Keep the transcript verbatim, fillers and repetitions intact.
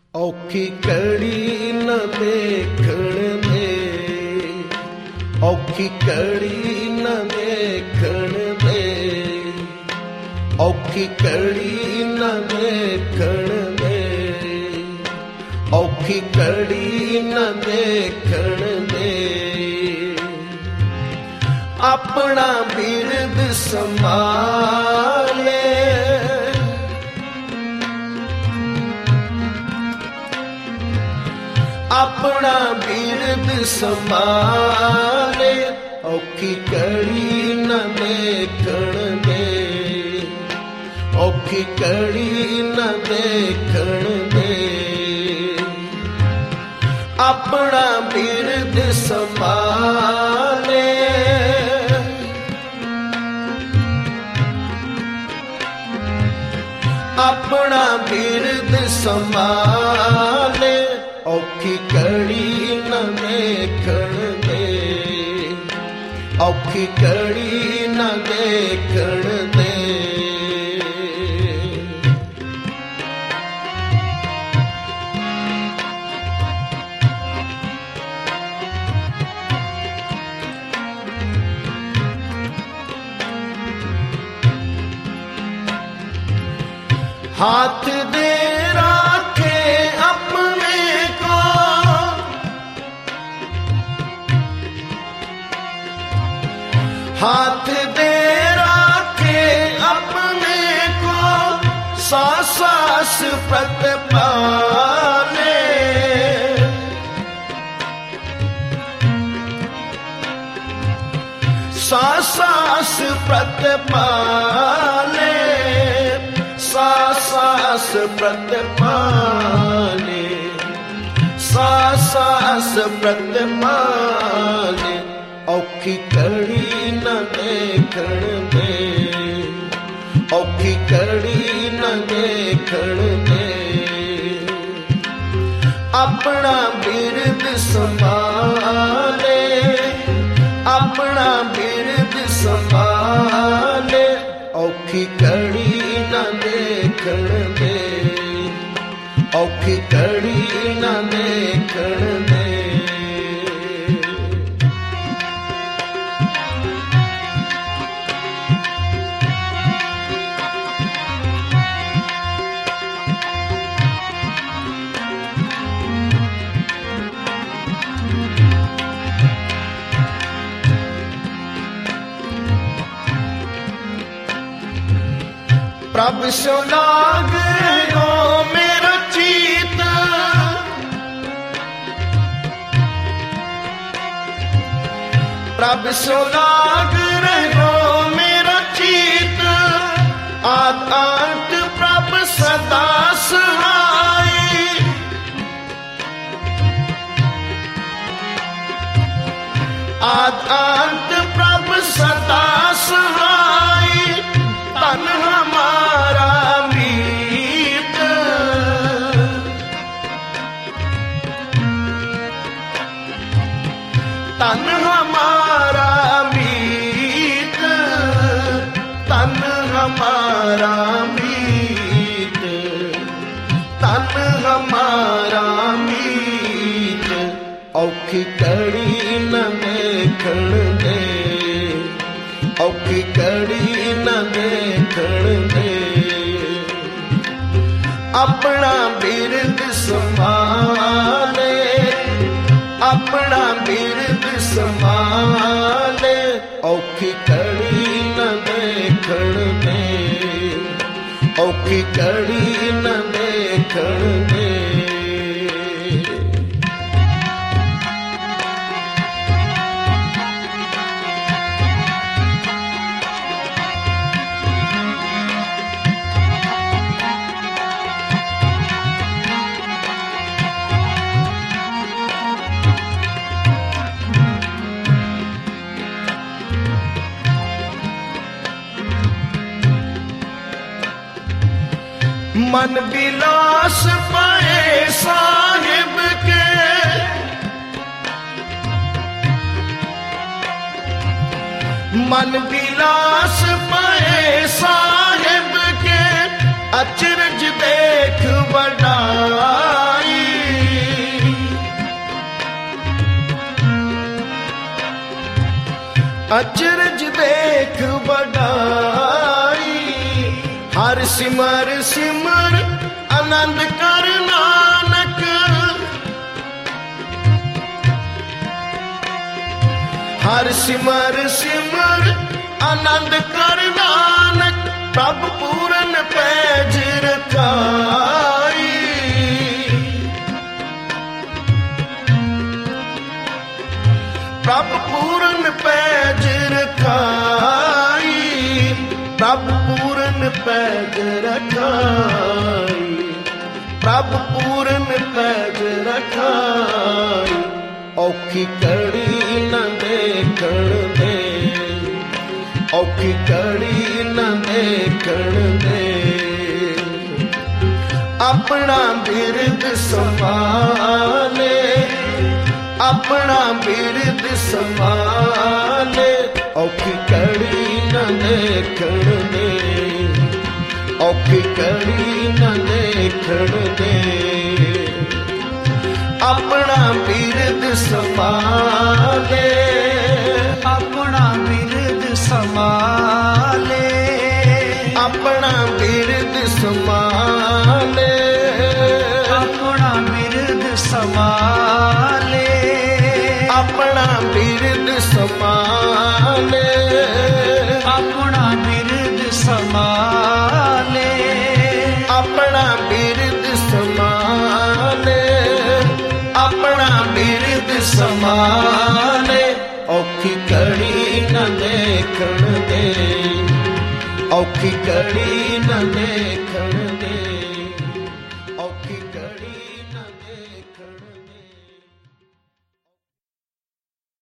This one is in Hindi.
औखी कड़ी न देखण दे, औखी कड़ी न देखण दे, औखी कड़ी न देखण दे, औखी कड़ी न देखण दे। अपना बिरद संभाले, अपना बिरद संभाले, औखी कड़ी न देखण दे, औखी कड़ी न देखण दे। अपना बिरद संभाले, अपना बिरद संभाले, औखी कड़ी न देखण दे, औखी कड़ी न देखण दे। हाथ दे राखे अपने को, हाथ दे राखे अपने को, सास सास प्रतिपाले, सास सास प्रतिपाले, सास सास प्रतिपाले, सास सास प्रतिपाले। औखी कड़ी न देखण दे, औखी कड़ी न देखण दे। अपना बिरद संभाले, अपना बिरद संभाले, औखी कड़ी न देखण दे, औखी कड़ी न देखण दे। प्रभ सो लाग रहो मेरा चीत, प्रभ सो लाग रहो मेरा चीत। आद अंत प्रभ सदा सहाय, आद अंत प्रभ सदा सहाय। तन हमारा मीत, तन हमारा मीत, तन हमारा मीत, तन हमारा मीत। औखी कड़ी न देखण दे, औखी कड़ी न देखण दे। अपना बिरद संभाले, अपना बिरद संभाले, औखी कड़ी न देखण दे, औखी कड़ी न देखण दे। मन विलास पाए साहिब के, मन विलास पाए साहिब के। अचरज देख बड़ाई, अचरज देख बड़ाई, हर सिमर सिमर आनंद कर नानक। हर सिमर सिमर आनंद कर नानक, प्रभ पूरन पैज रखाई। प्रभ पूरन पैज रखाई, प्रभ पूरन पैज रखाई, प्रभ पूरन पैज रखाई। औखी कड़ी न देखण दे, औखी कड़ी न देखण दे, अपना बिरद संभाले, अपना बिरद संभाले। औखी कड़ी न देखण दे, औखी कड़ी न देखण दे, अपना बिरद संभाले, अपना बिरद संभाले, अपना बिरद संभाले, अपना बिरद संभाले, अपना बिरद संभाले, अपना बिरद संभाले, अपना बिरद संभाले, अपना बिरद संभाले। औखी कड़ी न देखण दे, औखी कड़ी न देखण